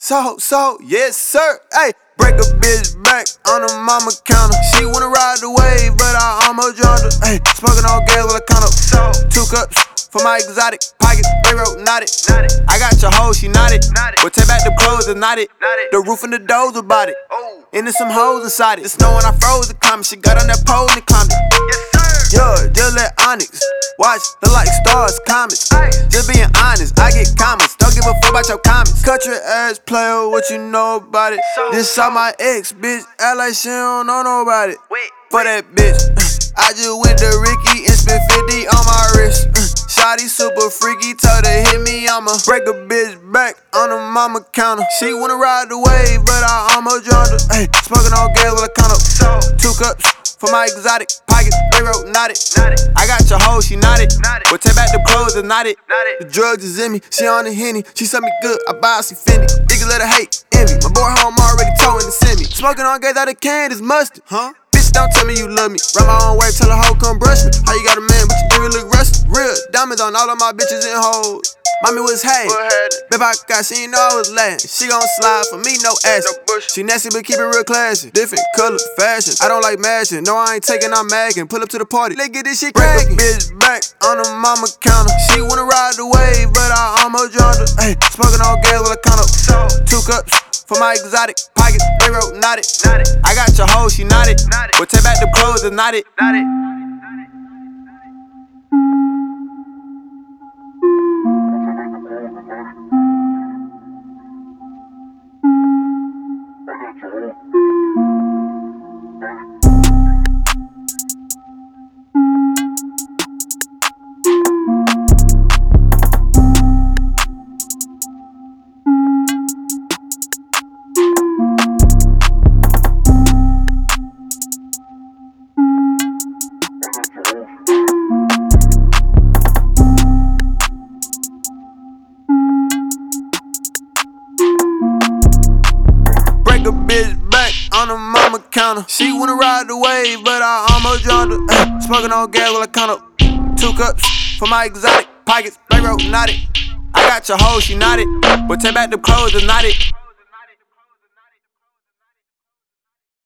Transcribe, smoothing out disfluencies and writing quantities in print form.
Yes sir. Hey, break a bitch back on the mama counter. She wanna ride the wave, but I almost drowned her. Hey, smoking on gas with a count up. 2 cups for my exotic pockets. They wrote knotted. I got your hoe, she knotted. But take back the clothes and knotted. The roof and the doors about it. And there's some hoes inside it. The snow when I froze the comment. She got on that pole and climbed it. Yeah, just let Onyx watch the like stars, comets. Just being honest, I get comments. Don't give a fuck about your comments. Country ass player, what you know about it? This saw my ex, bitch, act like she don't know nobody. For that bitch, I just went to Ricky and spent 50 on my wrist. Shawty super freaky, told her hit me, I'ma break a bitch back on the mama counter. She wanna ride the wave, but I almost drowned her. Hey, smoking on gas with a count up. 2 cups for my exotic pockets, they wrote knotted. I got your hoe, she knotted. But take back the clothes and knotted. The drugs is in me, she on the Henny. She said me good, I buy some Fendi. Niggas let her hate, envy. My boy home already told him to send me. Smoking on gas out of can is mustard. Bitch, don't tell me you love me. Run my own wave, tell a hoe come brush me. How you got a man, but you do look rusty. Real diamonds on all of my bitches and hoes. Mommy was hay, babe I got, she ain't know I was laughing. She gon' slide for me, no ass. She nasty but keep it real classy. Different color, fashion. I don't like mashing. No, I ain't taking, I'm magging. Pull up to the party, let's get this shit crackin'. Break a bitch back on the mama counter. She wanna ride the wave, but I almost drowned her. Hey, smoking on gas with a count up. 2 cups for my exotic pockets, they wrote knotted. I got your hoe, she knotted. But take back the clothes and knotted. A bitch back on the mama counter. She wanna ride the wave, but I almost drowned her. Smoking on gas with a count up. 2 cups for my exotic pockets, they wrote knotted. I got your hoe, she knotted. But take back the clothes and knotted.